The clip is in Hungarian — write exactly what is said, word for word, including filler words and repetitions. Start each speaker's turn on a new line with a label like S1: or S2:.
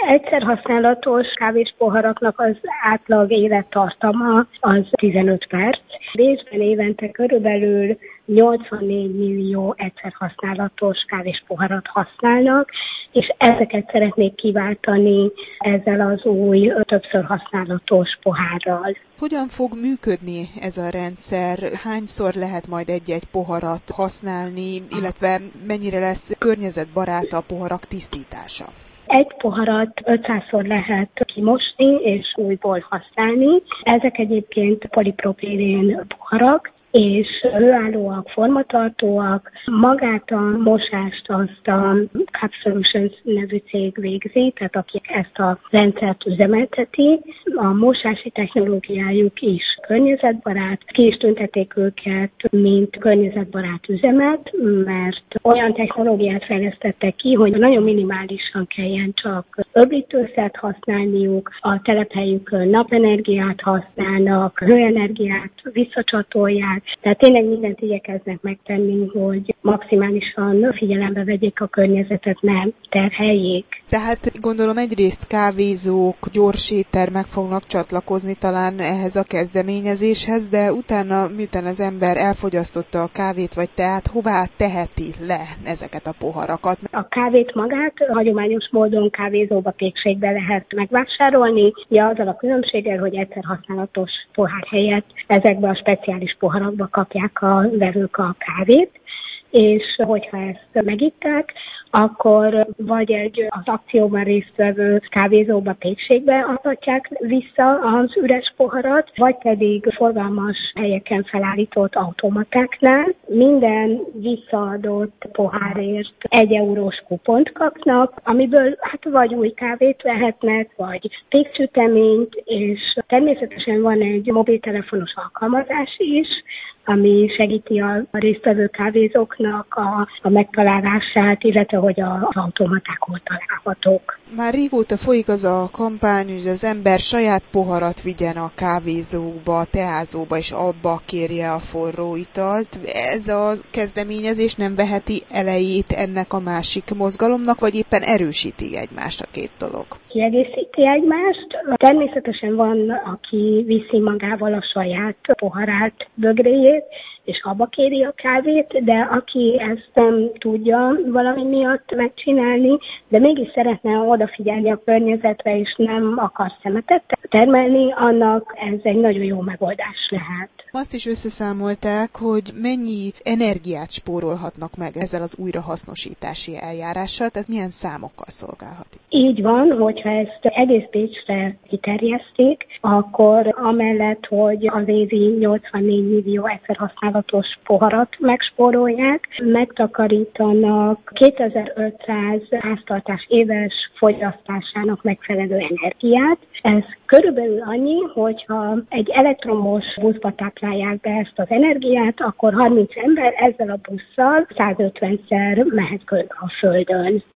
S1: egyszer használatos kávéspoharaknak az átlag élettartama az tizenöt perc. Bécsben évente körülbelül nyolcvannégy millió egyszer használatos kávéspoharat használnak, és ezeket szeretnék kiváltani ezzel az új, többször használatos pohárral.
S2: Hogyan fog működni ez a rendszer? Hányszor lehet majd egy-egy poharat használni, illetve mennyire lesz környezetbarát a poharak tisztítása?
S1: Egy poharat ötszázszor lehet kimosni és újból használni. Ezek egyébként polipropilén poharak, és hőállóak, formatartóak. Magát a mosást azt a Cup Solutions nevű cég végzi, tehát aki ezt a rendszert üzemelteti. A mosási technológiájuk is környezetbarát. Ki is tüntették őket, mint környezetbarát üzemet, mert olyan technológiát fejlesztettek ki, hogy nagyon minimálisan kelljen csak öblítőszert használniuk, a telephelyükön napenergiát használnak, hőenergiát visszacsatolják, tehát tényleg mindent igyekeznek megtenni, hogy maximálisan figyelembe vegyék a környezetet, nem terheljék.
S2: Tehát gondolom egyrészt kávézók, gyors éttermek fognak csatlakozni talán ehhez a kezdeményezéshez, de utána, miután az ember elfogyasztotta a kávét vagy teát, hová teheti le ezeket a poharakat?
S1: A kávét magát hagyományos módon kávézóba, pékségbe lehet megvásárolni, ja, azzal a különbséggel, hogy egyszer használatos pohár helyett ezekbe a speciális poharakba kapják a vevők a kávét, és hogyha ezt megitták, akkor vagy egy az akcióban résztvevő kávézóba, pékségbe adhatják vissza az üres poharat, vagy pedig forgalmas helyeken felállított automatáknál minden visszaadott pohárért egy eurós kupont kapnak, amiből hát vagy új kávét vehetnek, vagy péksüteményt, és természetesen van egy mobiltelefonos alkalmazás is, ami segíti a résztvevő kávézóknak a, a megtalálását, illetve hogy az automaták hol találhatók.
S2: Már régóta folyik az a kampány, hogy az ember saját poharat vigyen a kávézóba, a teázóba, és abba kérje a forró italt. Ez a kezdeményezés nem veheti elejét ennek a másik mozgalomnak, vagy éppen erősíti egymást a két dolog?
S1: Kiegészíti egymást. Természetesen van, aki viszi magával a saját poharát, bögréjét, és abba kéri a kávét, de aki ezt nem tudja valami miatt megcsinálni, de mégis szeretne odafigyelni a környezetre, és nem akar szemetet termelni, annak ez egy nagyon jó megoldás lehet.
S2: Azt is összeszámolták, hogy mennyi energiát spórolhatnak meg ezzel az újrahasznosítási eljárással, tehát milyen számokkal szolgálhat.
S1: Így van, hogyha ezt egész Pécsre kiterjesztik, akkor amellett, hogy az évi nyolcvannégy millió egyszer használatos poharat megspórolják, megtakarítanak kétezer-ötszáz háztartás éves fogyasztásának megfelelő energiát. Ez körülbelül annyi, hogyha egy elektromos buszba táplálják be ezt az energiát, akkor harminc ember ezzel a busszal százötvenszer mehet körbe a Földön.